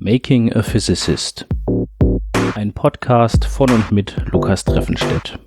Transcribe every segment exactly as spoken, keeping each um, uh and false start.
Making a Physicist. Ein Podcast von und mit Lukas Treffenstedt.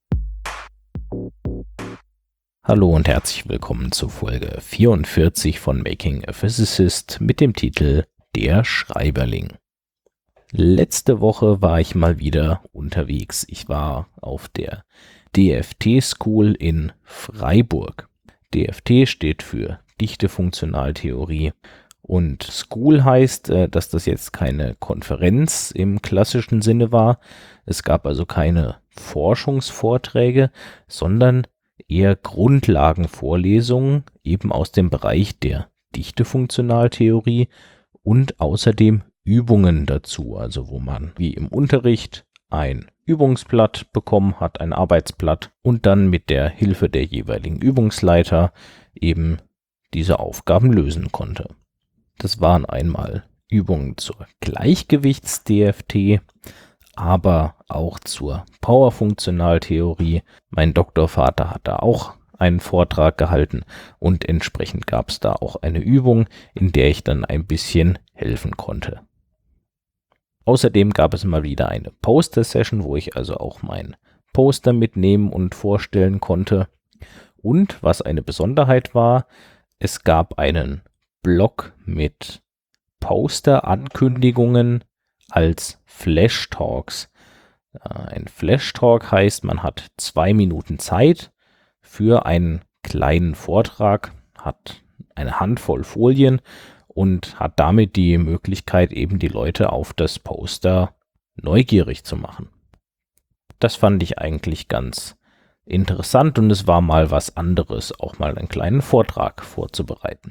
Hallo und herzlich willkommen zur Folge vierundvierzig von Making a Physicist mit dem Titel Der Schreiberling. Letzte Woche war ich mal wieder unterwegs. Ich war auf der D F T School in Freiburg. D F T steht für Dichte Funktionaltheorie. Und School heißt, dass das jetzt keine Konferenz im klassischen Sinne war. Es gab also keine Forschungsvorträge, sondern eher Grundlagenvorlesungen, eben aus dem Bereich der Dichtefunktionaltheorie und außerdem Übungen dazu, also wo man wie im Unterricht ein Übungsblatt bekommen hat, ein Arbeitsblatt und dann mit der Hilfe der jeweiligen Übungsleiter eben diese Aufgaben lösen konnte. Das waren einmal Übungen zur Gleichgewichts-D F T, aber auch zur Powerfunktionaltheorie. Mein Doktorvater hat da auch einen Vortrag gehalten und entsprechend gab es da auch eine Übung, in der ich dann ein bisschen helfen konnte. Außerdem gab es mal wieder eine Poster-Session, wo ich also auch mein Poster mitnehmen und vorstellen konnte. Und was eine Besonderheit war, es gab einen Blog mit Poster-Ankündigungen als Flash-Talks. Ein Flash-Talk heißt, man hat zwei Minuten Zeit für einen kleinen Vortrag, hat eine Handvoll Folien und hat damit die Möglichkeit, eben die Leute auf das Poster neugierig zu machen. Das fand ich eigentlich ganz interessant und es war mal was anderes, auch mal einen kleinen Vortrag vorzubereiten.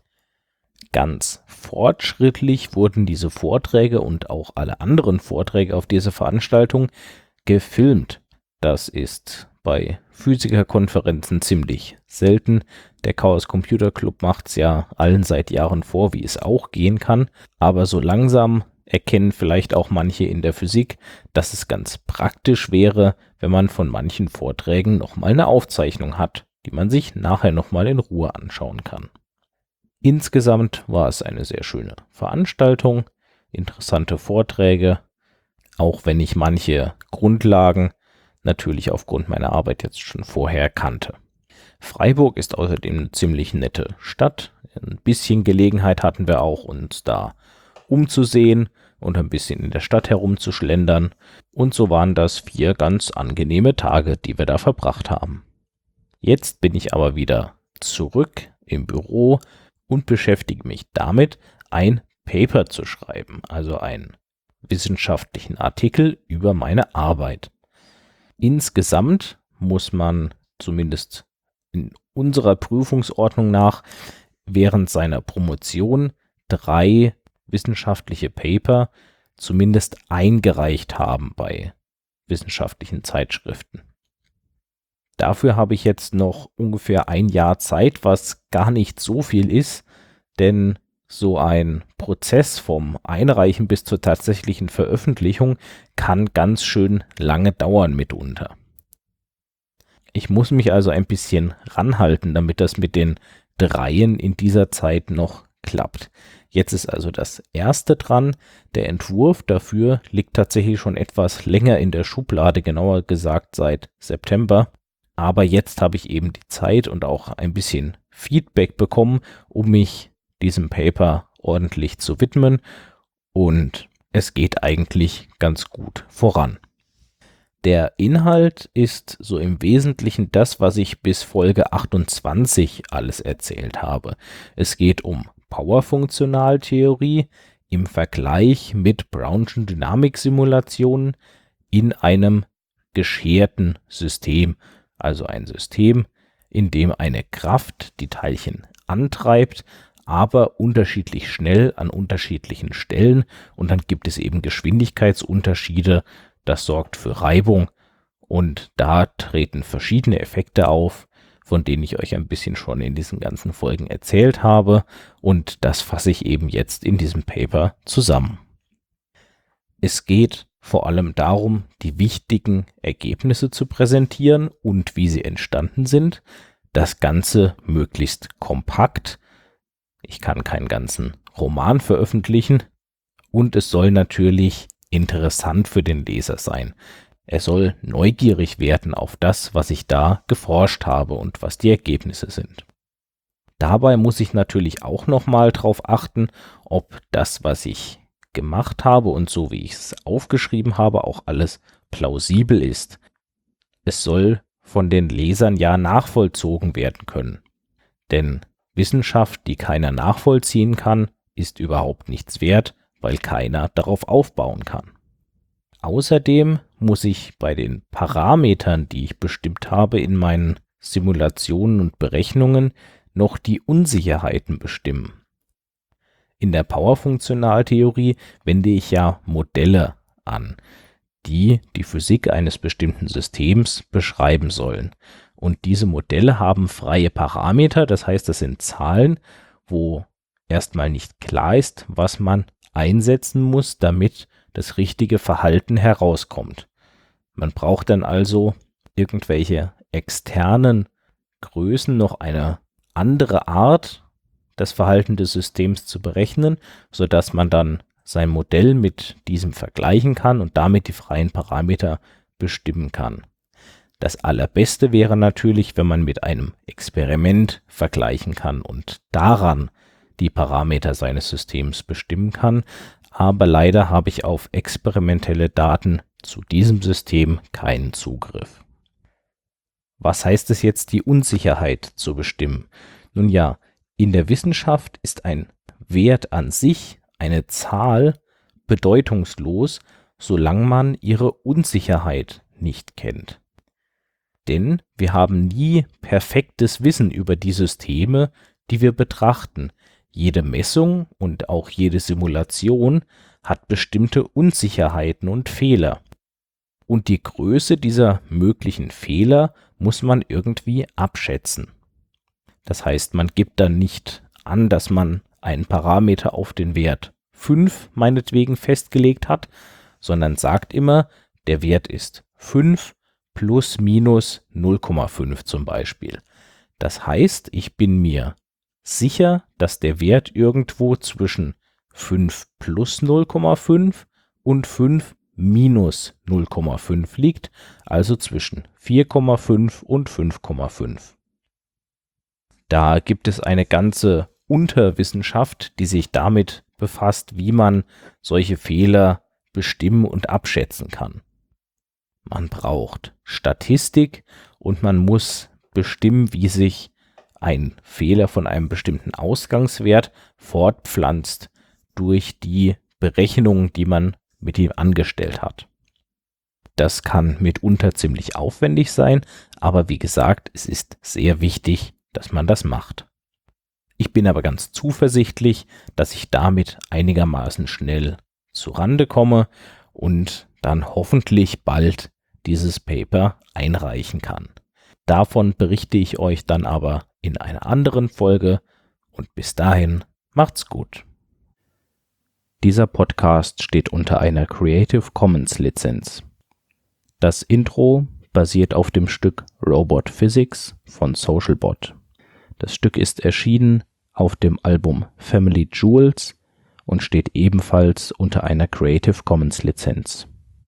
Ganz fortschrittlich wurden diese Vorträge und auch alle anderen Vorträge auf dieser Veranstaltung gefilmt. Das ist bei Physikerkonferenzen ziemlich selten. Der Chaos Computer Club macht es ja allen seit Jahren vor, wie es auch gehen kann. Aber so langsam erkennen vielleicht auch manche in der Physik, dass es ganz praktisch wäre, wenn man von manchen Vorträgen nochmal eine Aufzeichnung hat, die man sich nachher nochmal in Ruhe anschauen kann. Insgesamt war es eine sehr schöne Veranstaltung, interessante Vorträge, auch wenn ich manche Grundlagen natürlich aufgrund meiner Arbeit jetzt schon vorher kannte. Freiburg ist außerdem eine ziemlich nette Stadt. Ein bisschen Gelegenheit hatten wir auch, uns da umzusehen und ein bisschen in der Stadt herumzuschlendern. Und so waren das vier ganz angenehme Tage, die wir da verbracht haben. Jetzt bin ich aber wieder zurück im Büro und beschäftige mich damit, ein Paper zu schreiben, also einen wissenschaftlichen Artikel über meine Arbeit. Insgesamt muss man zumindest in unserer Prüfungsordnung nach während seiner Promotion drei wissenschaftliche Paper zumindest eingereicht haben bei wissenschaftlichen Zeitschriften. Dafür habe ich jetzt noch ungefähr ein Jahr Zeit, was gar nicht so viel ist, denn so ein Prozess vom Einreichen bis zur tatsächlichen Veröffentlichung kann ganz schön lange dauern mitunter. Ich muss mich also ein bisschen ranhalten, damit das mit den Dreien in dieser Zeit noch klappt. Jetzt ist also das erste dran. Der Entwurf dafür liegt tatsächlich schon etwas länger in der Schublade, genauer gesagt seit September. Aber jetzt habe ich eben die Zeit und auch ein bisschen Feedback bekommen, um mich diesem Paper ordentlich zu widmen. Und es geht eigentlich ganz gut voran. Der Inhalt ist so im Wesentlichen das, was ich bis Folge achtundzwanzig alles erzählt habe. Es geht um Powerfunktionaltheorie im Vergleich mit Brownschen Dynamiksimulationen in einem gescherten System. Also ein System, in dem eine Kraft die Teilchen antreibt, aber unterschiedlich schnell an unterschiedlichen Stellen und dann gibt es eben Geschwindigkeitsunterschiede, das sorgt für Reibung und da treten verschiedene Effekte auf, von denen ich euch ein bisschen schon in diesen ganzen Folgen erzählt habe und das fasse ich eben jetzt in diesem Paper zusammen. Es geht vor allem darum, die wichtigen Ergebnisse zu präsentieren und wie sie entstanden sind. Das Ganze möglichst kompakt. Ich kann keinen ganzen Roman veröffentlichen Und es soll natürlich interessant für den Leser sein. Er soll neugierig werden auf das, was ich da geforscht habe und was die Ergebnisse sind. Dabei muss ich natürlich auch nochmal darauf achten, ob das, was ich gemacht habe und so wie ich es aufgeschrieben habe, auch alles plausibel ist. Es soll von den Lesern ja nachvollzogen werden können. Denn Wissenschaft, die keiner nachvollziehen kann, ist überhaupt nichts wert, weil keiner darauf aufbauen kann. Außerdem muss ich bei den Parametern, die ich bestimmt habe in meinen Simulationen und Berechnungen, noch die Unsicherheiten bestimmen. In der Powerfunktionaltheorie wende ich ja Modelle an, die die Physik eines bestimmten Systems beschreiben sollen. Und diese Modelle haben freie Parameter, das heißt, das sind Zahlen, wo erstmal nicht klar ist, was man einsetzen muss, damit das richtige Verhalten herauskommt. Man braucht dann also irgendwelche externen Größen, noch eine andere Art, das Verhalten des Systems zu berechnen, sodass man dann sein Modell mit diesem vergleichen kann und damit die freien Parameter bestimmen kann. Das Allerbeste wäre natürlich, wenn man mit einem Experiment vergleichen kann und daran die Parameter seines Systems bestimmen kann, aber leider habe ich auf experimentelle Daten zu diesem System keinen Zugriff. Was heißt es jetzt, die Unsicherheit zu bestimmen? Nun ja, in der Wissenschaft ist ein Wert an sich, eine Zahl, bedeutungslos, solange man ihre Unsicherheit nicht kennt. Denn wir haben nie perfektes Wissen über die Systeme, die wir betrachten. Jede Messung und auch jede Simulation hat bestimmte Unsicherheiten und Fehler. Und die Größe dieser möglichen Fehler muss man irgendwie abschätzen. Das heißt, man gibt dann nicht an, dass man einen Parameter auf den Wert fünf meinetwegen festgelegt hat, sondern sagt immer, der Wert ist fünf plus minus null Komma fünf zum Beispiel. Das heißt, ich bin mir sicher, dass der Wert irgendwo zwischen fünf plus null Komma fünf und fünf minus null Komma fünf liegt, also zwischen vier Komma fünf und fünf Komma fünf. Da gibt es eine ganze Unterwissenschaft, die sich damit befasst, wie man solche Fehler bestimmen und abschätzen kann. Man braucht Statistik und man muss bestimmen, wie sich ein Fehler von einem bestimmten Ausgangswert fortpflanzt durch die Berechnungen, die man mit ihm angestellt hat. Das kann mitunter ziemlich aufwendig sein, aber wie gesagt, es ist sehr wichtig, dass man das macht. Ich bin aber ganz zuversichtlich, dass ich damit einigermaßen schnell zurande komme und dann hoffentlich bald dieses Paper einreichen kann. Davon berichte ich euch dann aber in einer anderen Folge und bis dahin macht's gut. Dieser Podcast steht unter einer Creative Commons Lizenz. Das Intro basiert auf dem Stück Robot Physics von Socialbot. Das Stück ist erschienen auf dem Album Family Jewels und steht ebenfalls unter einer Creative Commons Lizenz.